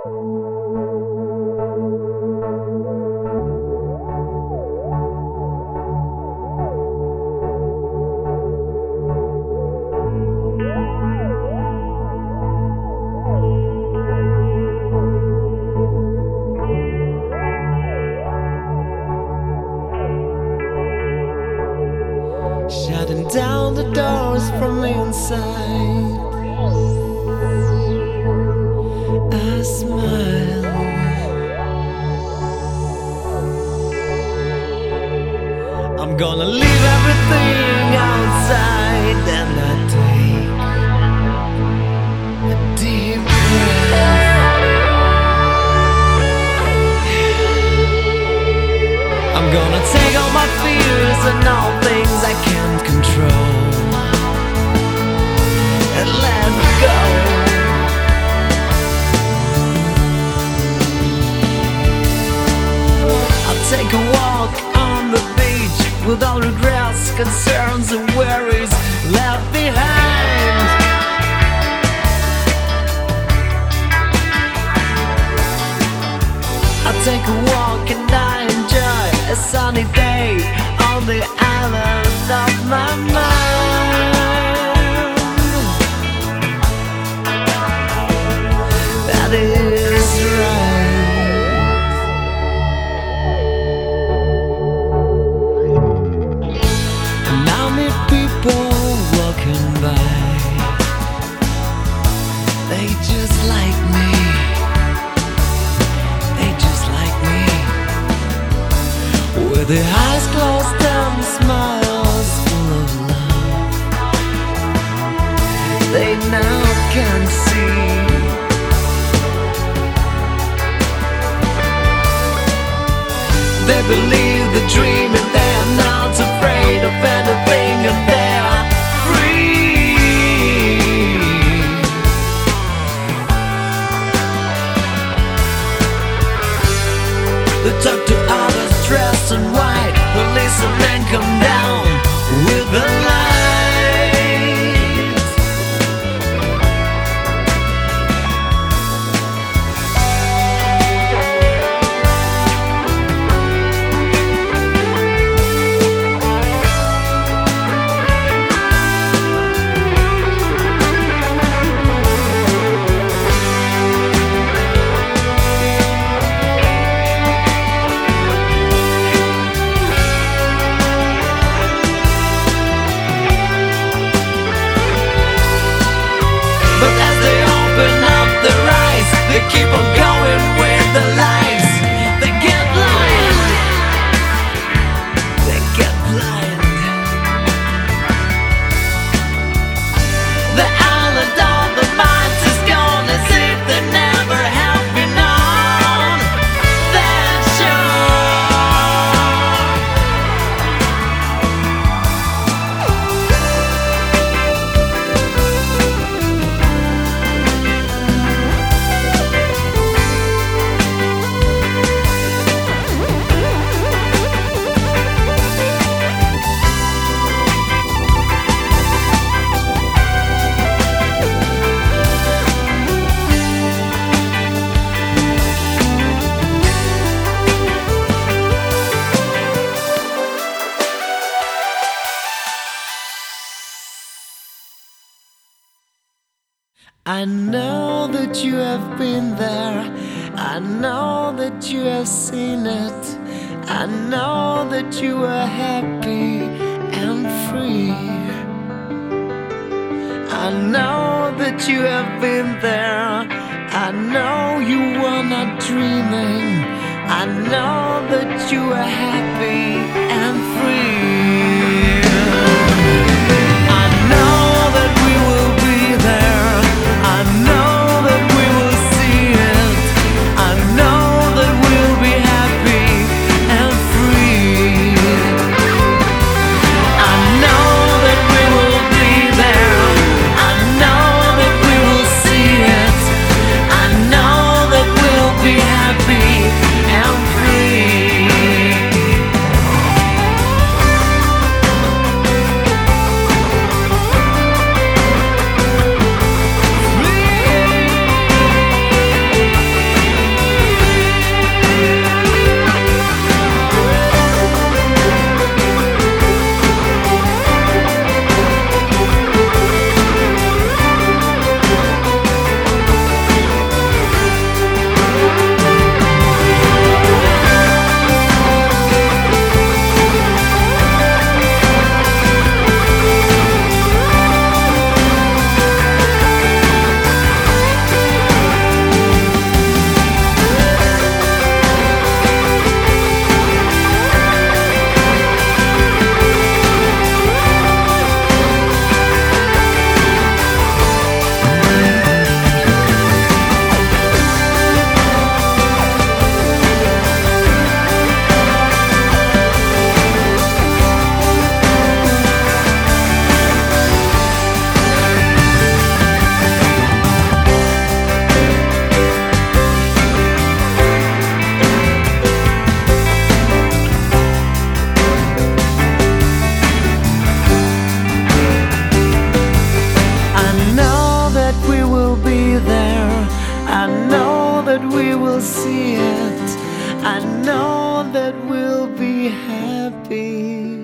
Shutting down the doors from the inside. I smile. I'm gonna leave everything outside and I take a deep breath. I'm gonna take all my fears and all things I can't control and let go. I'll take a walk on the beach with all regrets, concerns and worries left behind. I'll take a walk and I enjoy a sunny day on the island of my mind. That is right. And now many people walking by, they just like me. With their eyes closed and smiles full of love, they now can see. They believe the dream and they're not afraid of anything and they're free. They talk to others dressed in white, who listen and come down with the light. They keep on going with their lives. They get blind. They get blind. The island of the minds is gone as if they never have been on that I know that you have been there. I know that you have seen it. I know that you are happy and free. I know that you have been there. I know you were not dreaming. I know that you are happy and free. I know that we will be there. I know that we will see it. I know that we'll be happy and free. I know that we will be there. I know that we will see it. I know that we'll be happy and free. it. I know that we'll be happy.